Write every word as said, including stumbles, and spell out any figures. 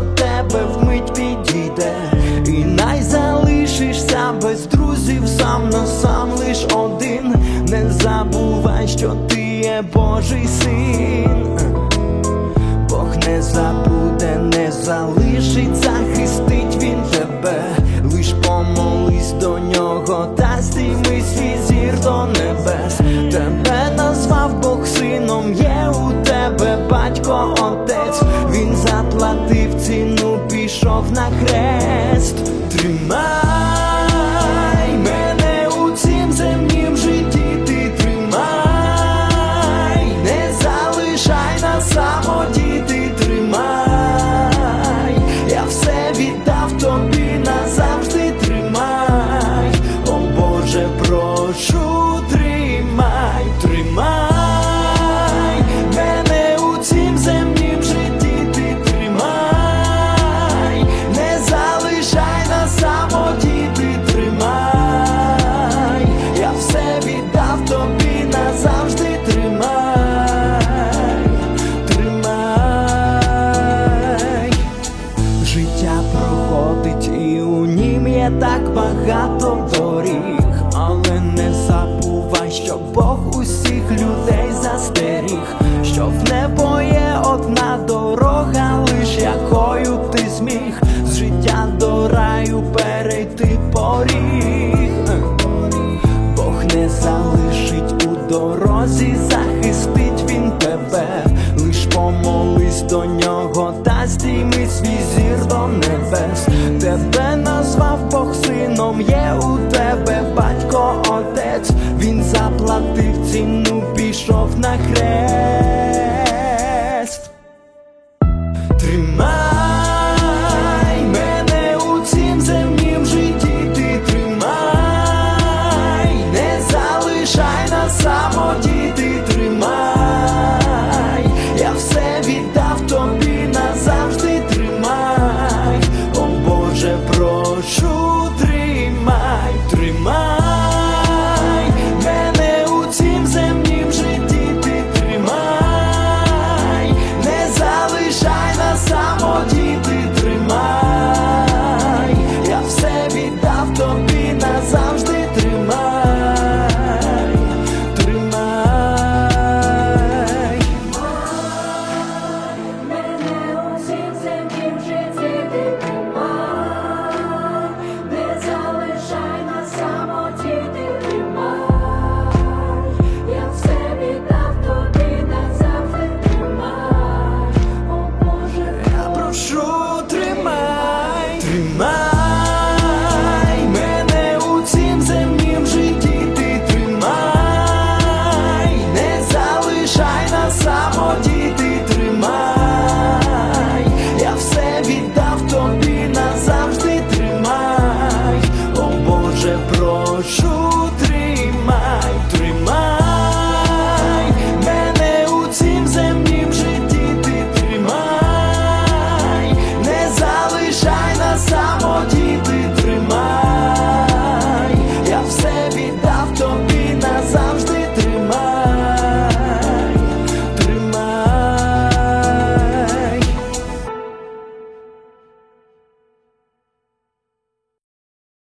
тебе вмить підійде, і най залишишся без друзів сам на сам лиш один. Не забувай, що ти є Божий син. Бог не забуде, не залишить, захистить він тебе. Лиш помолись до нього та здійми свій зір до небес. Тебе назвав Бог сином, є у тебе батько, отець. Він заплатив ціну, пішов на хрест. Тримай мене у цім земнім житті, ти тримай, не залишай на самоті, ти тримай. Я все віддав тобі, назавжди тримай. О Боже, прошу, тримай, тримай мене у цім земнім житті, ти тримай, не залишай на самоті, ти тримай. Я все віддав тобі, назавжди тримай, тримай. Життя проходить і у нім є так багато доріг, але не забувай, що Бог усіх людей застеріг, що в небо є одна дорога, лиш якою ти зміг з життя до раю перейти поріг. Бог не залишить у дорозі, захистить він тебе. Лиш помолись до нього та здійми свій зір до небес. Тебе назвав Бог сином, є у тебе батько, отець. Він заплатив ціну, пішов на хрест. Тримай мене у цім земнім житті, ти тримай, не залишай на самоті, ти тримай. Я все віддав тобі, назавжди тримай. О Боже, прошу, тримай, тримай мене у цім земнім житті, ти тримай, не залишай на самоті, ти тримай. Я все віддав тобі, назавжди тримай, тримай. Мене у цім земнім житті, ти тримай, не залишай на самоті, ти тримай. Я все віддав тобі, назавжди тримай. О Боже, Я прошу, тримай, тримай